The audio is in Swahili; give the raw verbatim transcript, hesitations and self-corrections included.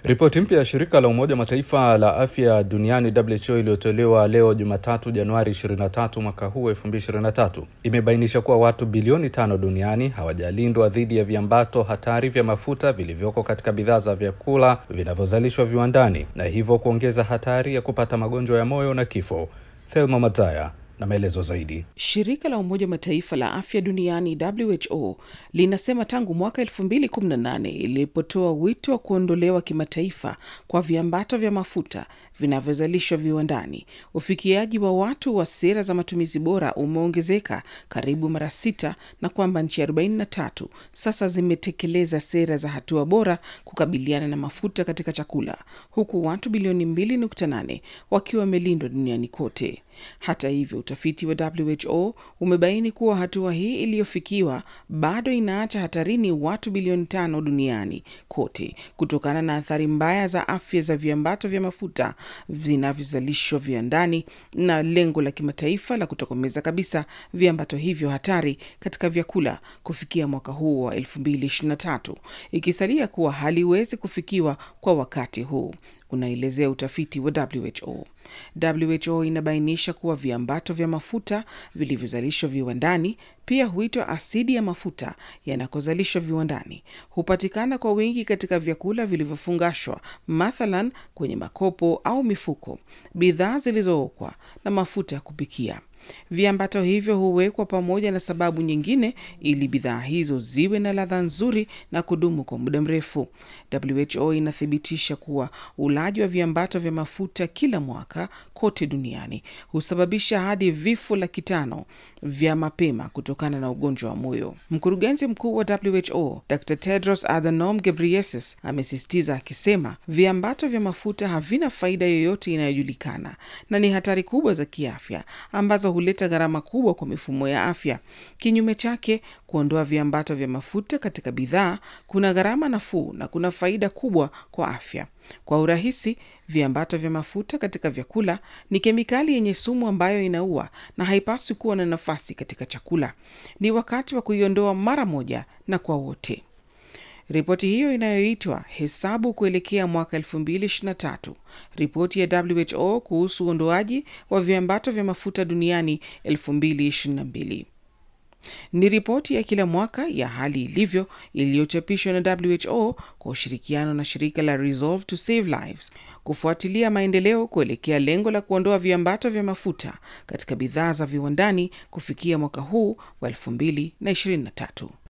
Ripoti mpya ya shirika la Umoja Mataifa la Afya Duniani W H O iliyotolewa leo Jumatatu Januari ishirini na tatu mwaka huu elfu mbili ishirini na tatu imebainisha kuwa watu bilioni tano duniani hawajalindwa dhidi ya viambato hatari vya mafuta vilivyoko katika bidhaa za vyakula vinavyozalishwa viwandani, na hivyo kuongeza hatari ya kupata magonjwa ya moyo na kifo. Thelma Mataya na maelezo zaidi. Shirika la Umoja Mataifa la Afya Duniani W H O linasema tangu mwaka elfu mbili kumi na nane ilipotoa wito wa kuondolewa kimataifa kwa viambato vya mafuta vinavyozalishwa viwandani, ufikiaji wa watu wa sera za matumizi bora umeongezeka karibu mara sita, na kwamba nchi arobaini na tatu sasa zimetekeleza sera za hatua bora kukabiliana na mafuta katika chakula, huku watu bilioni mbili nukta nane wakiwa wamelindwa duniani kote. Hata hivyo, utafiti wa W H O umebaini kuwa hatua hii iliyofikiwa bado inaacha hatarini watu bilioni tano duniani kote kutokana na athari mbaya za afya za viambato vya mafuta vinavyozalishwa viwandani, na lengo la kimataifa la kutokomeza kabisa viambato hivyo hatari katika vyakula kufikia mwaka huu wa elfu mbili ishirini na tatu, ikisalia kuwa haliwezi kufikiwa kwa wakati huu, unaelezea utafiti wa W H O. W H O inabainisha kuwa viambato vya mafuta vilivyozalishwa viwandani, pia huitwa asidi ya mafuta yanakozalishwa viwandani, hupatikana kwa wingi katika vyakula vilivyofungashwa, mathalan kwenye makopo au mifuko, bidhaa zilizookwa na mafuta ya kupikia. Viambato hivyo huwekwa pamoja na sababu nyingine ili bidhaa hizo ziwe na ladha nzuri na kudumu kwa muda mrefu. W H O inathibitisha kuwa ulaji wa viambato vya mafuta kila mwaka kote duniani husababisha hadi vifo laki tano vya mapema kutokana na ugonjwa wa moyo. Mkurugenzi mkuu wa W H O Doctor Tedros Adhanom Ghebreyesus amesisitiza akisema, viambato vya mafuta havina faida yoyote inayojulikana na ni hatari kubwa za kiafya ambazo huleta gharama kubwa kwa mifumo ya afya. Kinyume chake, kuondoa viambato vya mafuta katika bidhaa kuna gharama nafuu na kuna faida kubwa kwa afya. Kwa urahisi, viambato vya mafuta katika vyakula ni kemikali yenye sumu ambayo inaua na haipaswi kuwa na nafasi katika chakula. Ni wakati wa kuiondoa mara moja na kwa wote. Ripoti hiyo inayoitwa Hesabu kuelekea mwaka elfu mbili ishirini na tatu, ripoti ya W H O kuhusu uondoaji wa viambato vya mafuta duniani elfu mbili ishirini na mbili. Ni ripoti ya kila mwaka ya hali ilivyo iliyochapishwa na W H O kwa ushirikiano na shirika la Resolve to Save Lives kufuatilia maendeleo kuelekea lengo la kuondoa viambato vya mafuta katika bidhaa za viwandani kufikia mwaka huu wa elfu mbili ishirini na tatu.